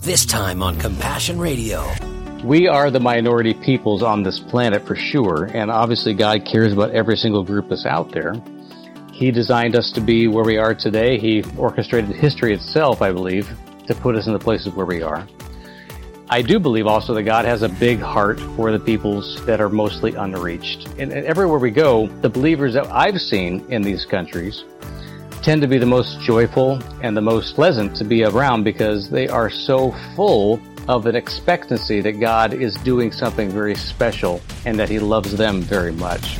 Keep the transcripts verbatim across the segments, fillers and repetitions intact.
This time on Compassion Radio. We are the minority peoples on this planet for sure, and obviously God cares about every single group that's out there. He designed us to be where we are today. He orchestrated history itself, I believe, to put us in the places where we are. I do believe also that God has a big heart for the peoples that are mostly unreached. And, and everywhere we go, the believers that I've seen in these countries tend to be the most joyful and the most pleasant to be around because they are so full of an expectancy that God is doing something very special and that He loves them very much.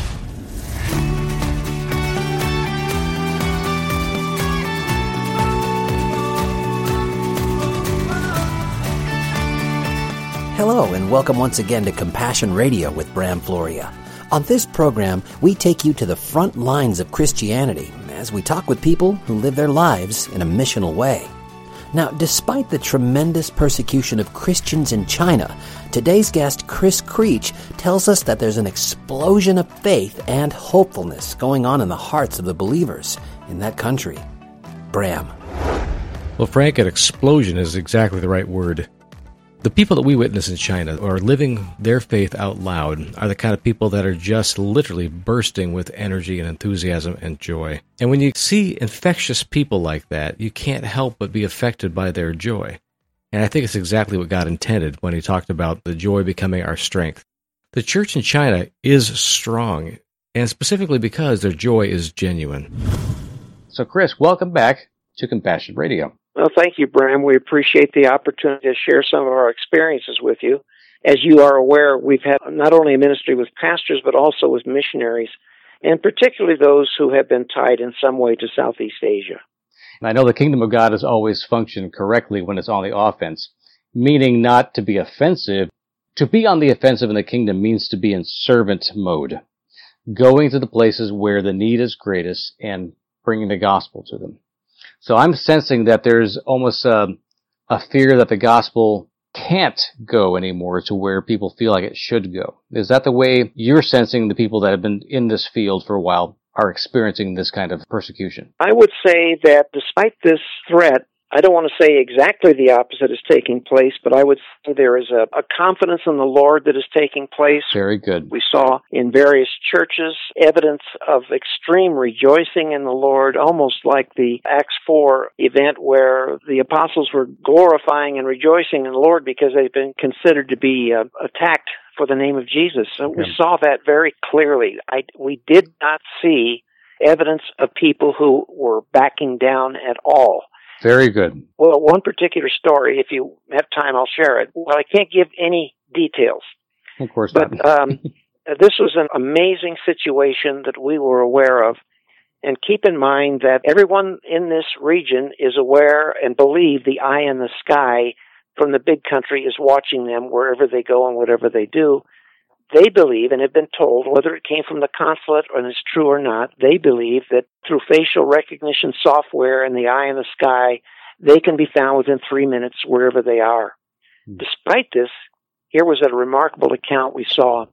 Hello, and welcome once again to Compassion Radio with Bram Floria. On this program, we take you to the front lines of Christianity as we talk with people who live their lives in a missional way. Now, despite the tremendous persecution of Christians in China, today's guest, Chris Creech, tells us that there's an explosion of faith and hopefulness going on in the hearts of the believers in that country. Bram. Well, Frank, an explosion is exactly the right word. The people that we witness in China are living their faith out loud are the kind of people that are just literally bursting with energy and enthusiasm and joy. And when you see infectious people like that, you can't help but be affected by their joy. And I think it's exactly what God intended when He talked about the joy becoming our strength. The church in China is strong, and specifically because their joy is genuine. So, Chris, welcome back to Compassion Radio. Well, thank you, Bram. We appreciate the opportunity to share some of our experiences with you. As you are aware, we've had not only a ministry with pastors, but also with missionaries, and particularly those who have been tied in some way to Southeast Asia. And I know the kingdom of God has always functioned correctly when it's on the offense, meaning not to be offensive. To be on the offensive in the kingdom means to be in servant mode, going to the places where the need is greatest and bringing the gospel to them. So I'm sensing that there's almost a, a fear that the gospel can't go anymore to where people feel like it should go. Is that the way you're sensing the people that have been in this field for a while are experiencing this kind of persecution? I would say that despite this threat, I don't want to say exactly the opposite is taking place, but I would say there is a, a confidence in the Lord that is taking place. Very good. We saw in various churches evidence of extreme rejoicing in the Lord, almost like the Acts four event where the apostles were glorifying and rejoicing in the Lord because they've been considered to be uh, attacked for the name of Jesus. So we saw that very clearly. I, we did not see evidence of people who were backing down at all. Very good. Well, one particular story, if you have time, I'll share it. Well, I can't give any details. Of course but, not. um, this was an amazing situation that we were aware of. And keep in mind that everyone in this region is aware and believe the eye in the sky from the big country is watching them wherever they go and whatever they do. They believe and have been told, whether it came from the consulate and it's true or not, they believe that through facial recognition software and the eye in the sky, they can be found within three minutes wherever they are. Mm. Despite this, here was a remarkable account we saw.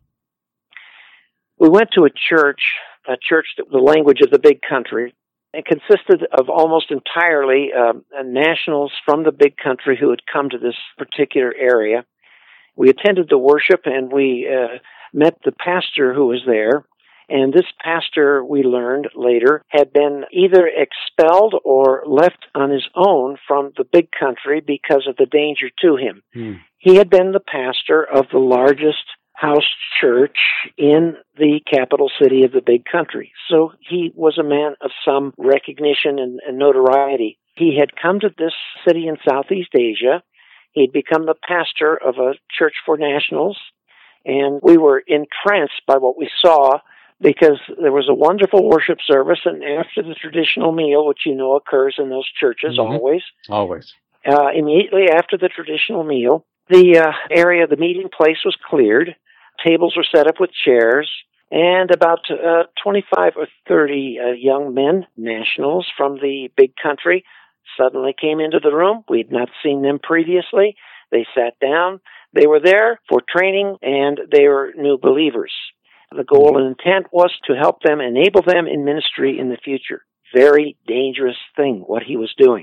We went to a church, a church that the language of the big country. It consisted of almost entirely uh, nationals from the big country who had come to this particular area. We attended the worship, and we uh, met the pastor who was there. And this pastor, we learned later, had been either expelled or left on his own from the big country because of the danger to him. Hmm. He had been the pastor of the largest house church in the capital city of the big country. So he was a man of some recognition and, and notoriety. He had come to this city in Southeast Asia. He'd become the pastor of a church for nationals, and we were entranced by what we saw because there was a wonderful worship service, and after the traditional meal, which you know occurs in those churches mm-hmm. always, always, uh, immediately after the traditional meal, the uh, area, the meeting place was cleared, tables were set up with chairs, and about uh, twenty-five or thirty uh, young men, nationals from the big country, suddenly came into the room. We'd not seen them previously. They sat down. They were there for training, and they were new believers. The goal and intent was to help them, enable them in ministry in the future. Very dangerous thing, what he was doing.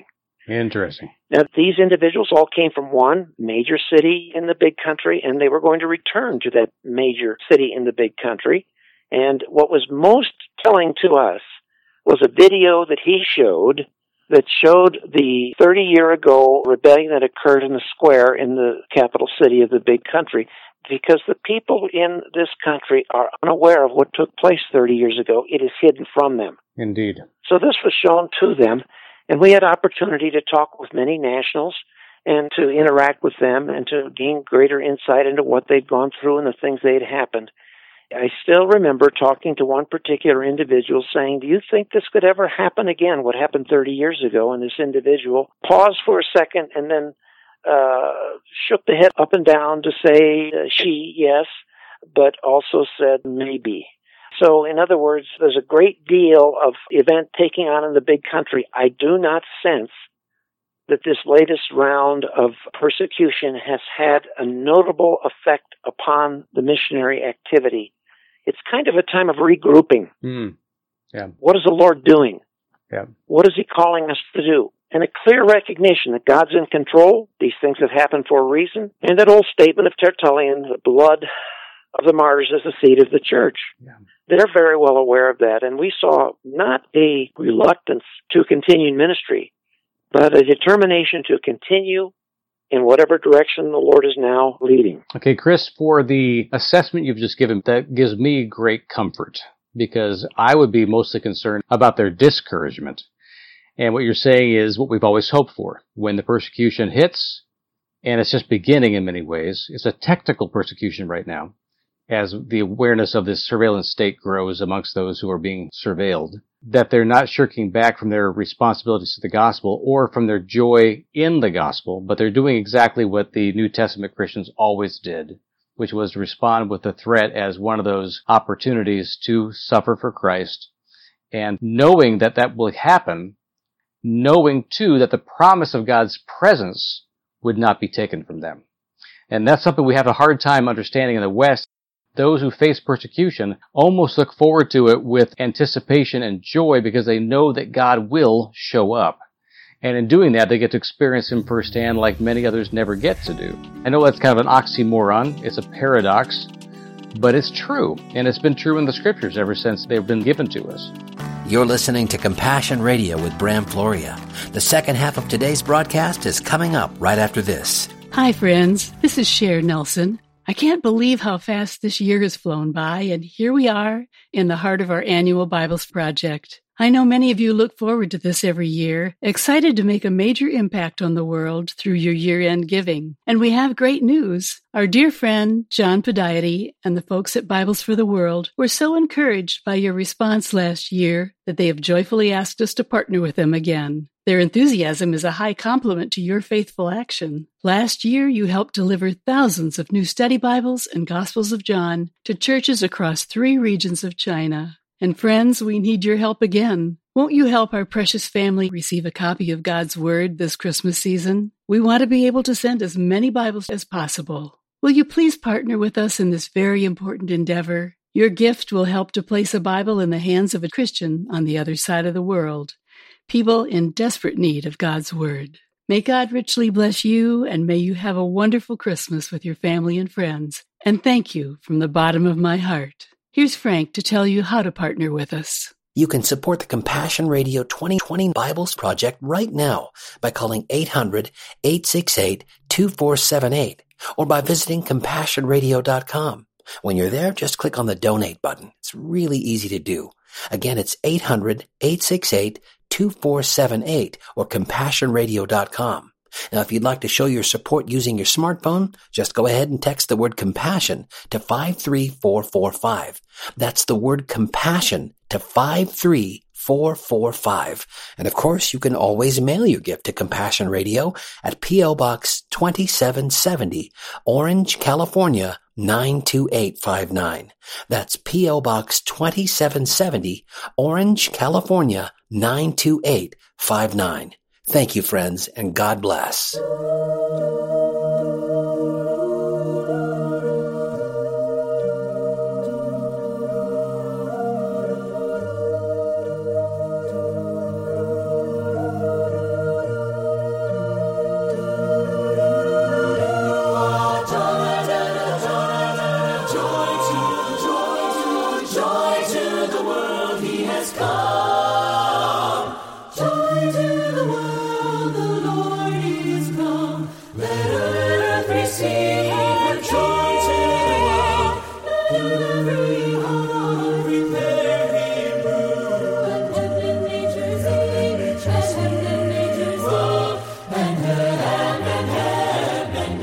Interesting. Now, these individuals all came from one major city in the big country, and they were going to return to that major city in the big country. And what was most telling to us was a video that he showed that showed the thirty-year ago rebellion that occurred in the square in the capital city of the big country, because the people in this country are unaware of what took place thirty years ago. It is hidden from them. Indeed. So this was shown to them, and we had opportunity to talk with many nationals and to interact with them and to gain greater insight into what they'd gone through and the things that had happened. I still remember talking to one particular individual saying, do you think this could ever happen again, what happened thirty years ago? And this individual paused for a second and then uh, shook the head up and down to say uh, she, yes, but also said maybe. So, in other words, there's a great deal of event taking on in the big country. I do not sense that this latest round of persecution has had a notable effect upon the missionary activity. It's kind of a time of regrouping. Mm. Yeah. What is the Lord doing? Yeah. What is He calling us to do? And a clear recognition that God's in control. These things have happened for a reason. And that old statement of Tertullian, the blood of the martyrs is the seed of the church. Yeah. They're very well aware of that. And we saw not a reluctance to continue ministry, but a determination to continue in whatever direction the Lord is now leading. Okay, Chris, for the assessment you've just given, that gives me great comfort, because I would be mostly concerned about their discouragement. And what you're saying is what we've always hoped for. When the persecution hits, and it's just beginning in many ways, it's a technical persecution right now, as the awareness of this surveillance state grows amongst those who are being surveilled, that they're not shirking back from their responsibilities to the gospel or from their joy in the gospel, but they're doing exactly what the New Testament Christians always did, which was to respond with the threat as one of those opportunities to suffer for Christ. And knowing that that will happen, knowing too that the promise of God's presence would not be taken from them. And that's something we have a hard time understanding in the West. Those who face persecution almost look forward to it with anticipation and joy because they know that God will show up. And in doing that, they get to experience Him firsthand like many others never get to do. I know that's kind of an oxymoron. It's a paradox, but it's true. And it's been true in the Scriptures ever since they've been given to us. You're listening to Compassion Radio with Bram Floria. The second half of today's broadcast is coming up right after this. Hi, friends. This is Cher Nelson. I can't believe how fast this year has flown by, and here we are in the heart of our annual Bibles Project. I know many of you look forward to this every year, excited to make a major impact on the world through your year-end giving. And we have great news. Our dear friend, John Podiety, and the folks at Bibles for the World were so encouraged by your response last year that they have joyfully asked us to partner with them again. Their enthusiasm is a high compliment to your faithful action. Last year, you helped deliver thousands of new study Bibles and Gospels of John to churches across three regions of China. And friends, we need your help again. Won't you help our precious family receive a copy of God's Word this Christmas season? We want to be able to send as many Bibles as possible. Will you please partner with us in this very important endeavor? Your gift will help to place a Bible in the hands of a Christian on the other side of the world. People in desperate need of God's Word. May God richly bless you, and may you have a wonderful Christmas with your family and friends. And thank you from the bottom of my heart. Here's Frank to tell you how to partner with us. You can support the Compassion Radio twenty twenty Bibles Project right now by calling eight hundred, eight six eight, two four seven eight or by visiting compassion radio dot com. When you're there, just click on the donate button. It's really easy to do. Again, it's eight hundred, eight six eight, two four seven eight or compassion radio dot com. Now, if you'd like to show your support using your smartphone, just go ahead and text the word compassion to five three four four five. That's the word compassion to five three four four five. And of course, you can always mail your gift to Compassion Radio at P O Box twenty-seven seventy, Orange, California, nine two eight five nine. That's P O Box twenty-seven seventy, Orange, California, nine two eight five nine. Thank you, friends, and God bless.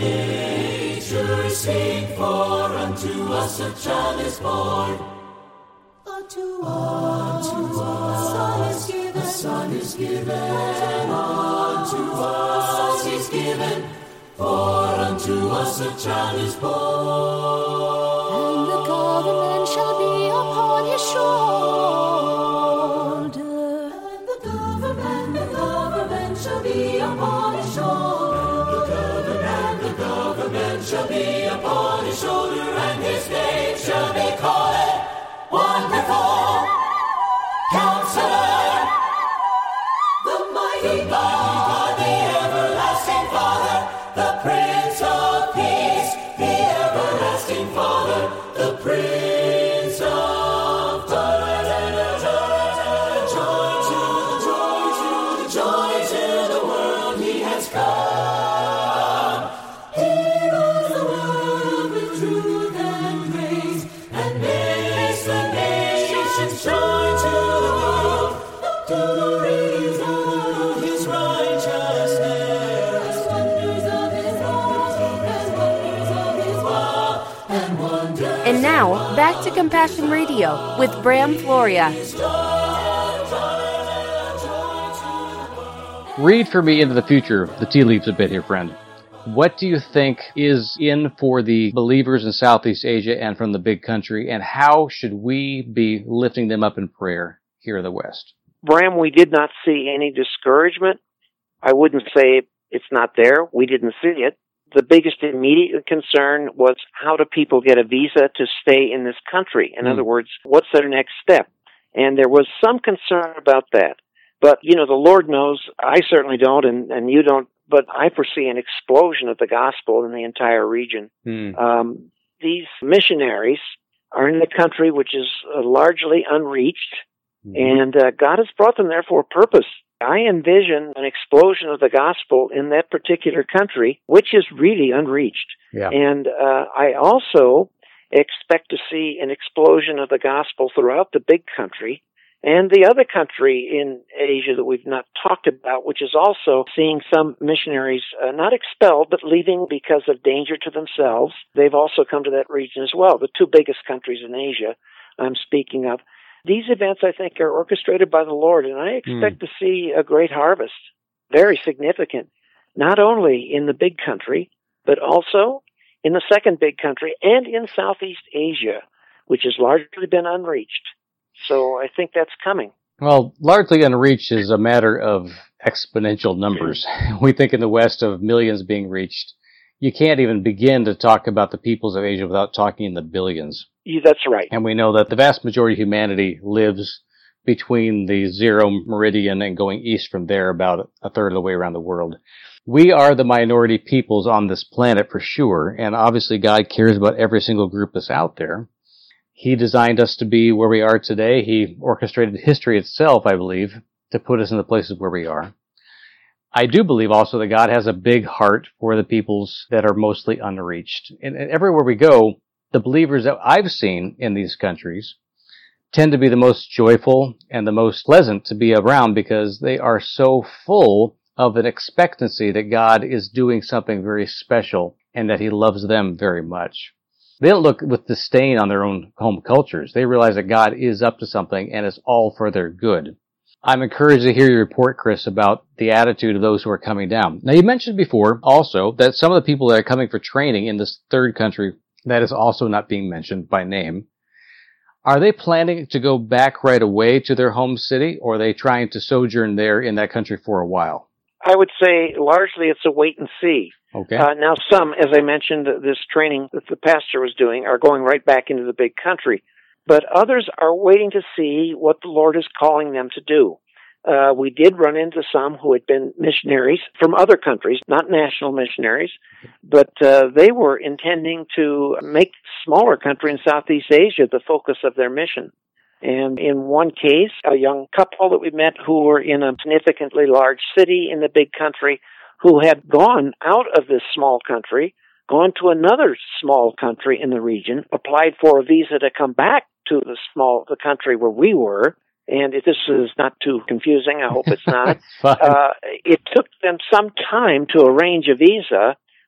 nature sing, for unto us a child is born. Unto us a son is given, a son is given, and unto us he's given, for unto us a child is born. And the government shall be upon his shoulder. And the government, the government shall be upon his shoulder. And the government, the government shall be upon his shoulder, and his name shall be called Wonderful Counselor, the mighty God, the everlasting Father, the Prince of Peace, the everlasting Father, the Prince of Peace. Joy to the joy to the joy to the world he has come. Here is the word with truth and grace, and makes the nations joy to the world, to the readings of his righteousness, wonders of his law, and wonders of his law, and wonders. And now, back to Compassion Radio with Bram Floria. Read for me into the future, the tea leaves a bit here, friend. What do you think is in for the believers in Southeast Asia and from the big country, and how should we be lifting them up in prayer here in the West? Bram, we did not see any discouragement. I wouldn't say it's not there. We didn't see it. The biggest immediate concern was, how do people get a visa to stay in this country? In mm. other words, what's their next step? And there was some concern about that. But, you know, the Lord knows, I certainly don't, and, and you don't, but I foresee an explosion of the gospel in the entire region. Mm. Um, these missionaries are in the country which is uh, largely unreached, mm. and uh, God has brought them there for a purpose. I envision an explosion of the gospel in that particular country, which is really unreached. Yeah. And uh, I also expect to see an explosion of the gospel throughout the big country, and the other country in Asia that we've not talked about, which is also seeing some missionaries uh, not expelled, but leaving because of danger to themselves. They've also come to that region as well, the two biggest countries in Asia I'm speaking of. These events, I think, are orchestrated by the Lord, and I expect mm. to see a great harvest, very significant, not only in the big country, but also in the second big country and in Southeast Asia, which has largely been unreached. So I think that's coming. Well, largely unreached is a matter of exponential numbers. We think in the West of millions being reached. You can't even begin to talk about the peoples of Asia without talking in the billions. Yeah, that's right. And we know that the vast majority of humanity lives between the zero meridian and going east from there about a third of the way around the world. We are the minority peoples on this planet for sure, and obviously God cares about every single group that's out there. He designed us to be where we are today. He orchestrated history itself, I believe, to put us in the places where we are. I do believe also that God has a big heart for the peoples that are mostly unreached. And, and everywhere we go, the believers that I've seen in these countries tend to be the most joyful and the most pleasant to be around because they are so full of an expectancy that God is doing something very special and that He loves them very much. They don't look with disdain on their own home cultures. They realize that God is up to something and it's all for their good. I'm encouraged to hear your report, Chris, about the attitude of those who are coming down. Now, you mentioned before also that some of the people that are coming for training in this third country that is also not being mentioned by name, are they planning to go back right away to their home city, or are they trying to sojourn there in that country for a while? I would say largely it's a wait and see. Okay. Uh, now, some, as I mentioned, this training that the pastor was doing are going right back into the big country. But others are waiting to see what the Lord is calling them to do. Uh, we did run into some who had been missionaries from other countries, not national missionaries, but uh, they were intending to make smaller country in Southeast Asia the focus of their mission. And in one case, a young couple that we met who were in a significantly large city in the big country who had gone out of this small country, gone to another small country in the region, applied for a visa to come back to the small the country where we were. And if this is not too confusing, I hope it's not. uh, it took them some time to arrange a visa,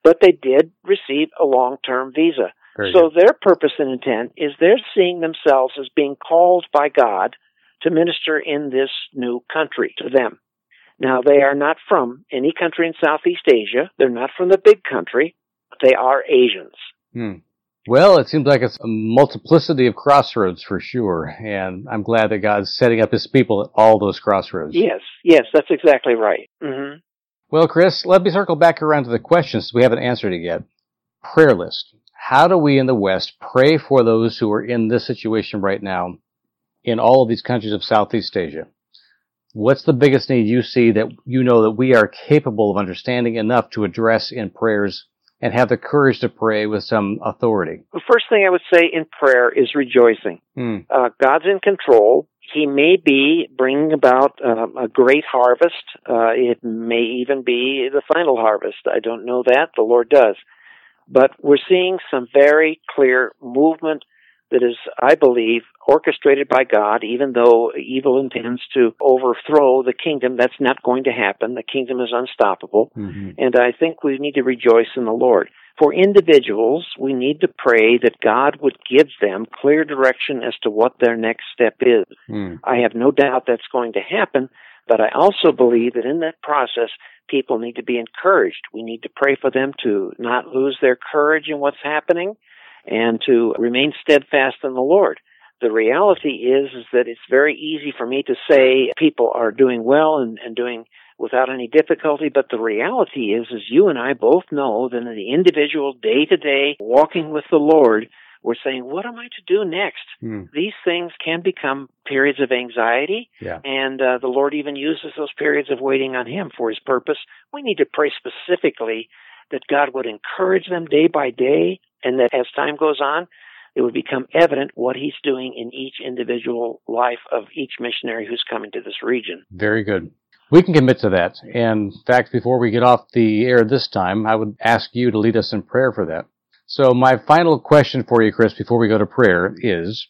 but they did receive a long-term visa. Very so good. their purpose and intent is they're seeing themselves as being called by God to minister in this new country to them. Now, they are not from any country in Southeast Asia. They're not from the big country. They are Asians. Hmm. Well, it seems like it's a multiplicity of crossroads for sure, and I'm glad that God's setting up his people at all those crossroads. Yes, yes, that's exactly right. Mm-hmm. Well, Chris, let me circle back around to the questions we haven't answered it yet. Prayer list. How do we in the West pray for those who are in this situation right now in all of these countries of Southeast Asia? What's the biggest need you see that you know that we are capable of understanding enough to address in prayers and have the courage to pray with some authority? The first thing I would say in prayer is rejoicing. Hmm. Uh, God's in control. He may be bringing about um, a great harvest. Uh, it may even be the final harvest. I don't know that. The Lord does. But we're seeing some very clear movement that is, I believe, orchestrated by God, even though evil intends to overthrow the kingdom. That's not going to happen. The kingdom is unstoppable. Mm-hmm. And I think we need to rejoice in the Lord. For individuals, we need to pray that God would give them clear direction as to what their next step is. Mm. I have no doubt that's going to happen, but I also believe that in that process, people need to be encouraged. We need to pray for them to not lose their courage in what's happening and to remain steadfast in the Lord. The reality is, is that it's very easy for me to say people are doing well and, and doing without any difficulty, but the reality is, is you and I both know that in the individual day-to-day walking with the Lord, we're saying, what am I to do next? Hmm. These things can become periods of anxiety, Yeah. and uh, the Lord even uses those periods of waiting on Him for His purpose. We need to pray specifically that God would encourage them day by day, and that as time goes on, it would become evident what He's doing in each individual life of each missionary who's coming to this region. Very good. We can commit to that. And in fact, before we get off the air this time, I would ask you to lead us in prayer for that. So my final question for you, Chris, before we go to prayer is,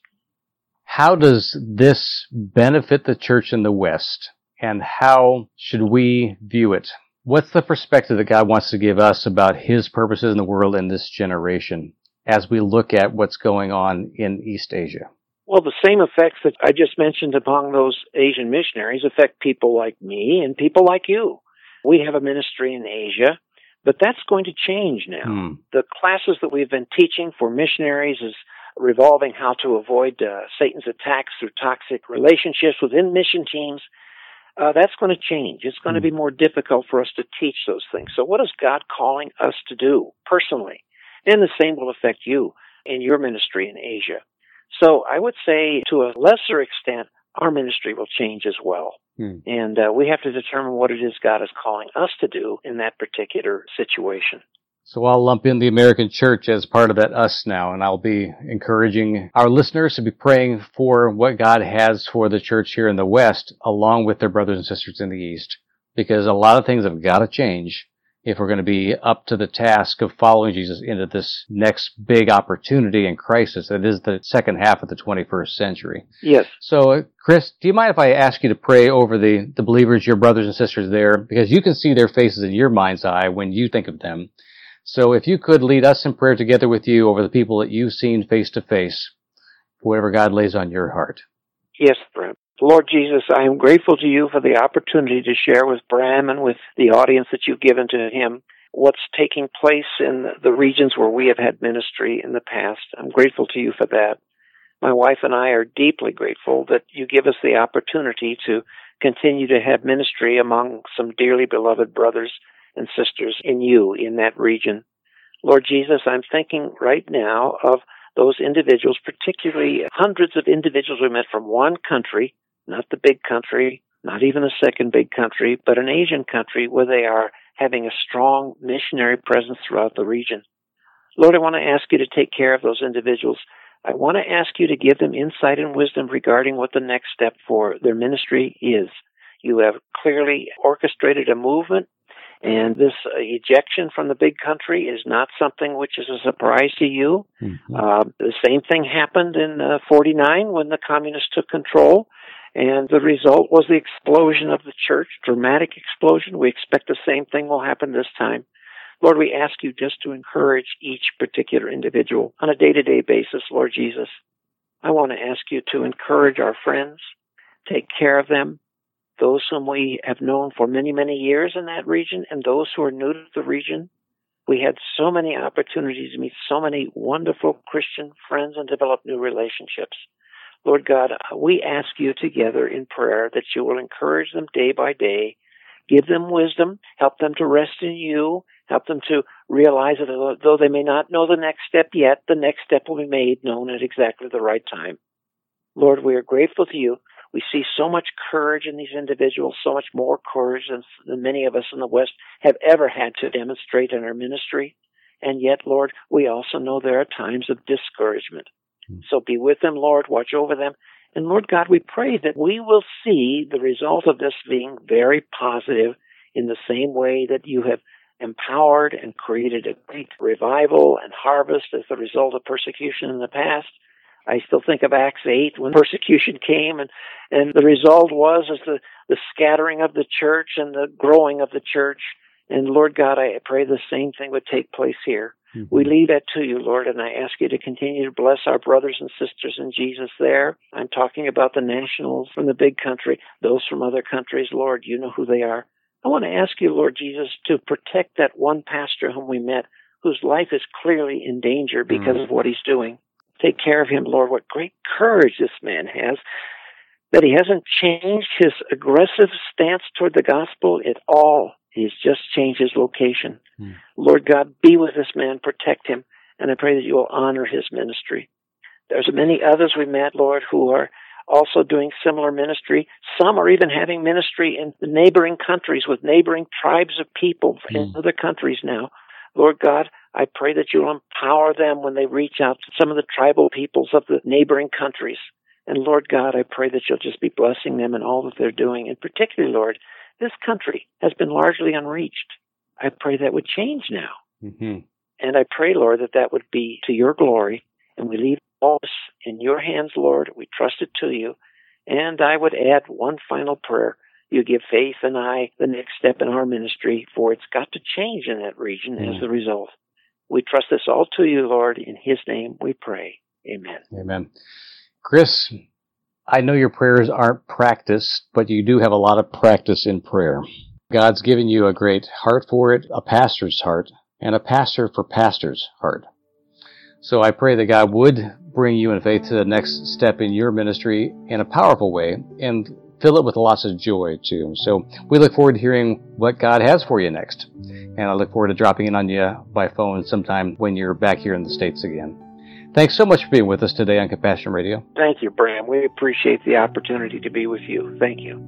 how does this benefit the church in the West, and how should we view it? What's the perspective that God wants to give us about His purposes in the world in this generation as we look at what's going on in East Asia? Well, the same effects that I just mentioned among those Asian missionaries affect people like me and people like you. We have a ministry in Asia, but that's going to change now. Hmm. The classes that we've been teaching for missionaries is revolving how to avoid uh, Satan's attacks through toxic relationships within mission teams. Uh, that's going to change. It's going to be more difficult for us to teach those things. So what is God calling us to do personally? And the same will affect you in your ministry in Asia. So I would say to a lesser extent, our ministry will change as well. Hmm. And uh, we have to determine what it is God is calling us to do in that particular situation. So I'll lump in the American church as part of that us now, and I'll be encouraging our listeners to be praying for what God has for the church here in the West, along with their brothers and sisters in the East, because a lot of things have got to change if we're going to be up to the task of following Jesus into this next big opportunity and crisis that is the second half of the twenty-first century. Yes. So, uh, Chris, do you mind if I ask you to pray over the, the believers, your brothers and sisters there, because you can see their faces in your mind's eye when you think of them. So if you could lead us in prayer together with you over the people that you've seen face to face, whatever God lays on your heart. Yes, Bram. Lord Jesus, I am grateful to you for the opportunity to share with Bram and with the audience that you've given to him what's taking place in the regions where we have had ministry in the past. I'm grateful to you for that. My wife and I are deeply grateful that you give us the opportunity to continue to have ministry among some dearly beloved brothers and sisters in you in that region. Lord Jesus, I'm thinking right now of those individuals, particularly hundreds of individuals we met from one country, not the big country, not even the second big country, but an Asian country where they are having a strong missionary presence throughout the region. Lord, I want to ask you to take care of those individuals. I want to ask you to give them insight and wisdom regarding what the next step for their ministry is. You have clearly orchestrated a movement, and this uh, ejection from the big country is not something which is a surprise to you. Mm-hmm. Uh, the same thing happened in uh, forty-nine when the communists took control, and the result was the explosion of the church, dramatic explosion. We expect the same thing will happen this time. Lord, we ask you just to encourage each particular individual on a day-to-day basis, Lord Jesus. I want to ask you to encourage our friends, take care of them, those whom we have known for many, many years in that region, and those who are new to the region. We had so many opportunities to meet so many wonderful Christian friends and develop new relationships. Lord God, we ask you together in prayer that you will encourage them day by day, give them wisdom, help them to rest in you, help them to realize that though they may not know the next step yet, the next step will be made known at exactly the right time. Lord, we are grateful to you. We see so much courage in these individuals, so much more courage than, than many of us in the West have ever had to demonstrate in our ministry. And yet, Lord, we also know there are times of discouragement. So be with them, Lord, watch over them. And Lord God, we pray that we will see the result of this being very positive in the same way that you have empowered and created a great revival and harvest as the result of persecution in the past. I still think of Acts eight when persecution came, and, and the result was is the, the scattering of the church and the growing of the church. And Lord God, I pray the same thing would take place here. Mm-hmm. We leave that to you, Lord, and I ask you to continue to bless our brothers and sisters in Jesus there. I'm talking about the nationals from the big country, those from other countries, Lord, you know who they are. I want to ask you, Lord Jesus, to protect that one pastor whom we met, whose life is clearly in danger because mm-hmm. of what he's doing. Take care of him, Lord. What great courage this man has, that he hasn't changed his aggressive stance toward the gospel at all. He's just changed his location. Hmm. Lord God, be with this man, protect him, and I pray that you will honor his ministry. There's many others we met, Lord, who are also doing similar ministry. Some are even having ministry in the neighboring countries with neighboring tribes of people hmm. in other countries now. Lord God, I pray that you'll empower them when they reach out to some of the tribal peoples of the neighboring countries. And Lord God, I pray that you'll just be blessing them in all that they're doing. And particularly, Lord, this country has been largely unreached. I pray that would change now. Mm-hmm. And I pray, Lord, that that would be to your glory. And we leave all this in your hands, Lord. We trust it to you. And I would add one final prayer. You give Faith and I the next step in our ministry, for it's got to change in that region mm. as the result. We trust this all to you, Lord. In his name we pray. Amen. Amen. Chris, I know your prayers aren't practiced, but you do have a lot of practice in prayer. God's given you a great heart for it, a pastor's heart, and a pastor for pastor's heart. So I pray that God would bring you in faith to the next step in your ministry in a powerful way and fill it with lots of joy, too. So we look forward to hearing what God has for you next. And I look forward to dropping in on you by phone sometime when you're back here in the States again. Thanks so much for being with us today on Compassion Radio. Thank you, Bram. We appreciate the opportunity to be with you. Thank you.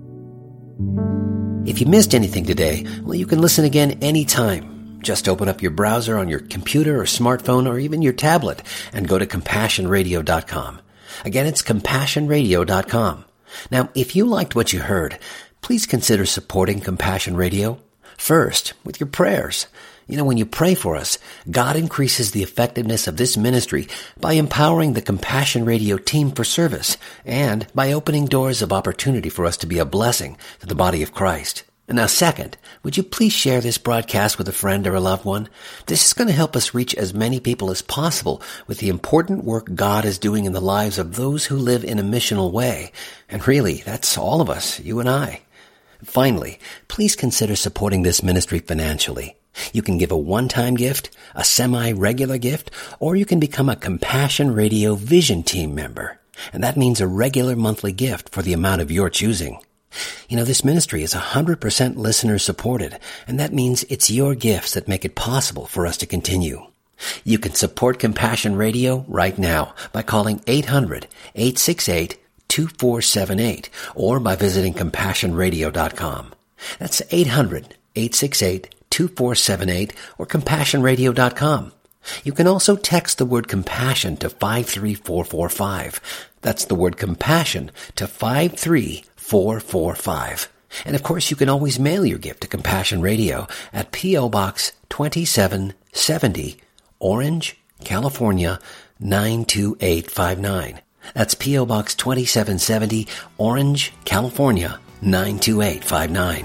If you missed anything today, well, you can listen again anytime. Just open up your browser on your computer or smartphone or even your tablet and go to compassion radio dot com. Again, it's compassion radio dot com. Now, if you liked what you heard, please consider supporting Compassion Radio. First, with your prayers. You know, when you pray for us, God increases the effectiveness of this ministry by empowering the Compassion Radio team for service and by opening doors of opportunity for us to be a blessing to the body of Christ. And now, second, would you please share this broadcast with a friend or a loved one? This is going to help us reach as many people as possible with the important work God is doing in the lives of those who live in a missional way. And really, that's all of us, you and I. Finally, please consider supporting this ministry financially. You can give a one-time gift, a semi-regular gift, or you can become a Compassion Radio Vision Team member. And that means a regular monthly gift for the amount of your choosing. You know, this ministry is one hundred percent listener-supported, and that means it's your gifts that make it possible for us to continue. You can support Compassion Radio right now by calling eight hundred, eight six eight, two four seven eight or by visiting compassion radio dot com. That's eight hundred, eight six eight, two four seven eight or compassion radio dot com. You can also text the word compassion to five three four four five. That's the word compassion to five three four four five. And of course, you can always mail your gift to Compassion Radio at P O Box twenty-seven seventy, Orange, California nine two eight five nine. That's P O Box twenty-seven seventy, Orange, California nine two eight five nine.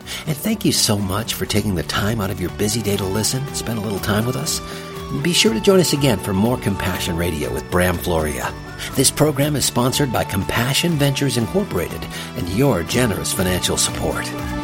And thank you so much for taking the time out of your busy day to listen, spend a little time with us. Be sure to join us again for more Compassion Radio with Bram Floria. This program is sponsored by Compassion Ventures Incorporated and your generous financial support.